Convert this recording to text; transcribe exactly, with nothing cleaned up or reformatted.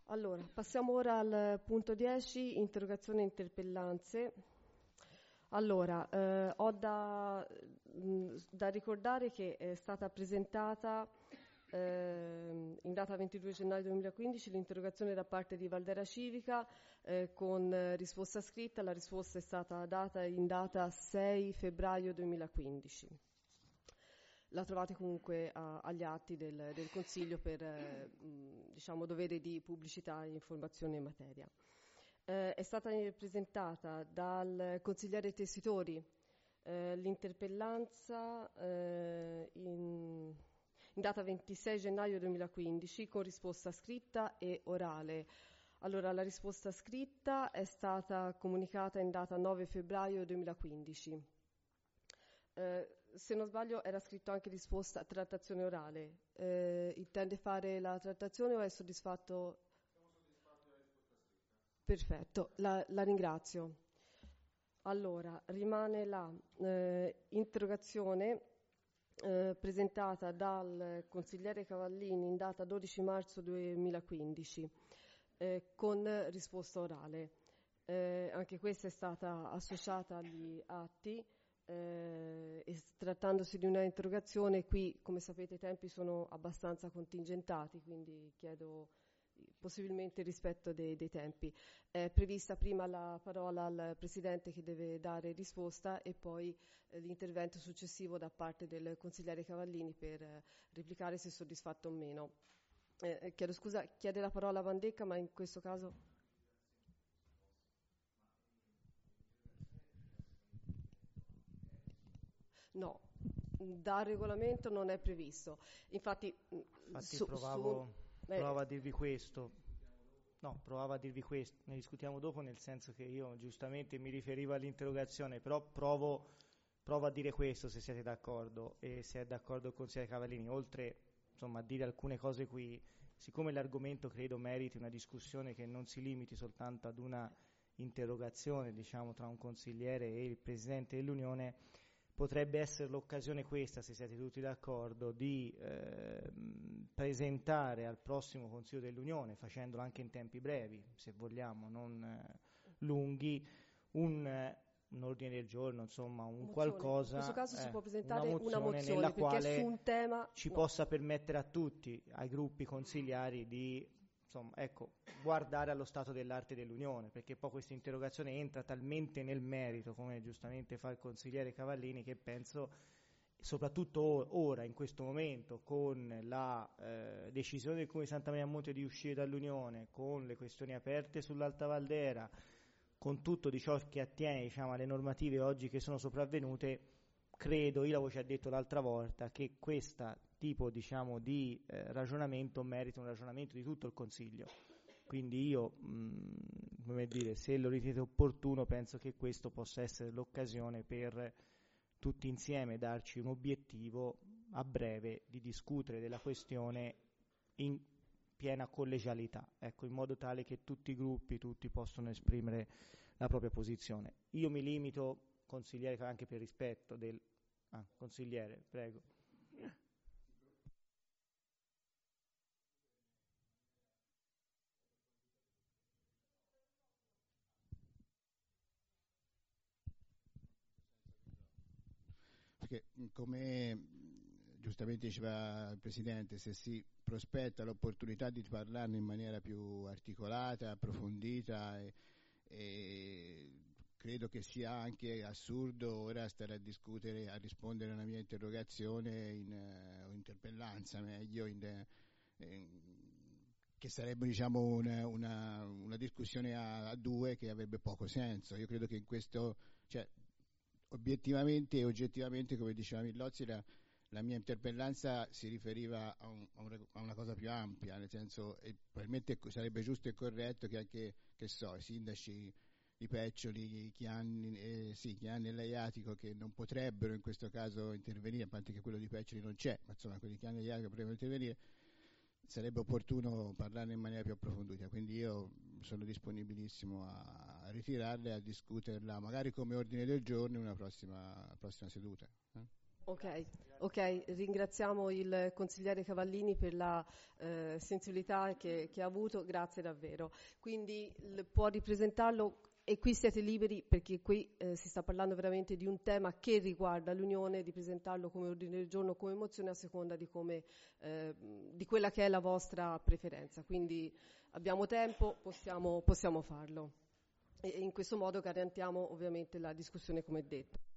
Allora, passiamo ora al punto dieci, interrogazioni e interpellanze. Allora, eh, ho da, mh, da ricordare che è stata presentata eh, in data ventidue gennaio duemilaquindici l'interrogazione da parte di Valdera Civica eh, con eh, risposta scritta. La risposta è stata data in data sei febbraio duemilaquindici. La trovate comunque a- agli atti del, del Consiglio per eh, mh, diciamo, dovere di pubblicità e informazione in materia. Eh, è stata presentata dal consigliere Tessitori eh, l'interpellanza eh, in, in data ventisei gennaio duemilaquindici con risposta scritta e orale. Allora, la risposta scritta è stata comunicata in data nove febbraio duemilaquindici. Eh, se non sbaglio era scritto anche risposta trattazione orale. Eh, intende fare la trattazione o è soddisfatto? Perfetto, la, la ringrazio. Allora, rimane la eh, interrogazione eh, presentata dal consigliere Cavallini in data dodici marzo duemilaquindici eh, con risposta orale. Eh, anche questa è stata associata agli atti. Eh, e s- trattandosi di una interrogazione, qui come sapete i tempi sono abbastanza contingentati, quindi chiedo eh, possibilmente il rispetto dei, dei tempi. È prevista prima la parola al Presidente che deve dare risposta e poi eh, l'intervento successivo da parte del consigliere Cavallini per eh, replicare se soddisfatto o meno. Eh, eh, chiedo scusa, chiede la parola Vandecca, ma in questo caso no, dal regolamento non è previsto. Infatti, mh, Infatti su, su- provavo, eh, provavo a dirvi questo. No, provavo a dirvi questo, ne discutiamo dopo, nel senso che io giustamente mi riferivo all'interrogazione, però provo, provo a dire questo se siete d'accordo e se è d'accordo il consigliere Cavallini, oltre insomma a dire alcune cose qui, siccome l'argomento credo meriti una discussione che non si limiti soltanto ad una interrogazione, diciamo, tra un consigliere e il Presidente dell'Unione, potrebbe essere l'occasione questa, se siete tutti d'accordo, di eh, presentare al prossimo Consiglio dell'Unione, facendolo anche in tempi brevi, se vogliamo, non eh, lunghi, un, eh, un ordine del giorno, insomma, un mozione. In questo qualcosa, caso si eh, può una presentare una mozione mozione nella perché su quale un tema ci no. possa permettere a tutti, ai gruppi consigliari, di insomma, ecco, guardare allo stato dell'arte dell'Unione, perché poi questa interrogazione entra talmente nel merito, come giustamente fa il consigliere Cavallini, che penso, soprattutto ora, in questo momento, con la eh, decisione del Comune di Santa Maria Monte di uscire dall'Unione, con le questioni aperte sull'Alta Valdera, con tutto di ciò che attiene, diciamo, alle normative oggi che sono sopravvenute, credo, io l'avevo già detto l'altra volta, che questo tipo, diciamo, di eh, ragionamento merita un ragionamento di tutto il Consiglio. Quindi io, mh, come dire, se lo ritenete opportuno, penso che questo possa essere l'occasione per tutti insieme darci un obiettivo a breve di discutere della questione in piena collegialità, ecco, in modo tale che tutti i gruppi, tutti possono esprimere la propria posizione. Io mi limito, consigliere, anche per rispetto del... Ah, consigliere, prego. Perché mh, come mh, giustamente diceva il Presidente, se si prospetta l'opportunità di parlarne in maniera più articolata, approfondita e, e credo che sia anche assurdo ora stare a discutere, a rispondere a una mia interrogazione in, eh, o interpellanza meglio, in, eh, che sarebbe diciamo una, una, una discussione a, a due che avrebbe poco senso. Io credo che in questo, cioè, obiettivamente e oggettivamente, come diceva Millozzi, la, la mia interpellanza si riferiva a, un, a, un, a una cosa più ampia, nel senso, e probabilmente sarebbe giusto e corretto che anche, che so, i sindaci di Peccioli, Chianni, eh, sì, Chianni e Laiatico, che non potrebbero in questo caso intervenire, a parte che quello di Peccioli non c'è, ma insomma quelli di Chianni e Laiatico potrebbero intervenire, sarebbe opportuno parlarne in maniera più approfondita, quindi io sono disponibilissimo a ritirarla e a discuterla magari come ordine del giorno in una prossima, prossima seduta. Eh? Ok, ok, ringraziamo il consigliere Cavallini per la eh, sensibilità che, che ha avuto, grazie davvero. Quindi l- può ripresentarlo e qui siete liberi perché qui eh, si sta parlando veramente di un tema che riguarda l'Unione, di presentarlo come ordine del giorno, come mozione a seconda di, come, eh, di quella che è la vostra preferenza. Quindi abbiamo tempo, possiamo, possiamo farlo. E in questo modo garantiamo ovviamente la discussione come detto.